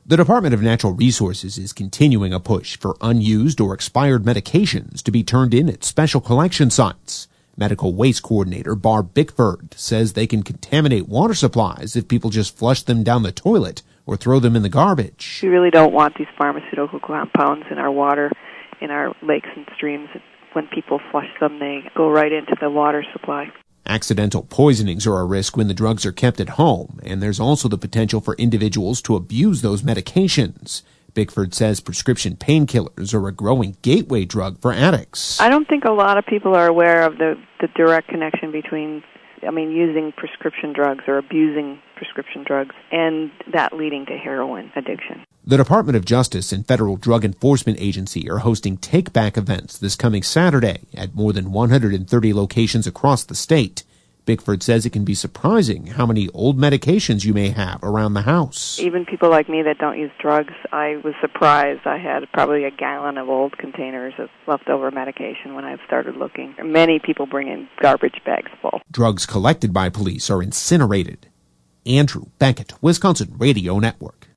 The Department of Natural Resources is continuing a push for unused or expired medications to be turned in at special collection sites. Medical Waste Coordinator Barb Bickford says they can contaminate water supplies if people just flush them down the toilet or throw them in the garbage. We really don't want these pharmaceutical compounds in our water, in our lakes and streams. When people flush them, they go right into the water supply. Accidental poisonings are a risk when the drugs are kept at home, and there's also the potential for individuals to abuse those medications. Bickford says prescription painkillers are a growing gateway drug for addicts. I don't think a lot of people are aware of the direct connection between, using prescription drugs or abusing prescription drugs and that leading to heroin addiction. The Department of Justice and Federal Drug Enforcement Agency are hosting take-back events this coming Saturday at more than 130 locations across the state. Bickford says it can be surprising how many old medications you may have around the house. Even people like me that don't use drugs, I was surprised. I had probably a gallon of old containers of leftover medication when I started looking. Many people bring in garbage bags full. Drugs collected by police are incinerated. Andrew Beckett, Wisconsin Radio Network.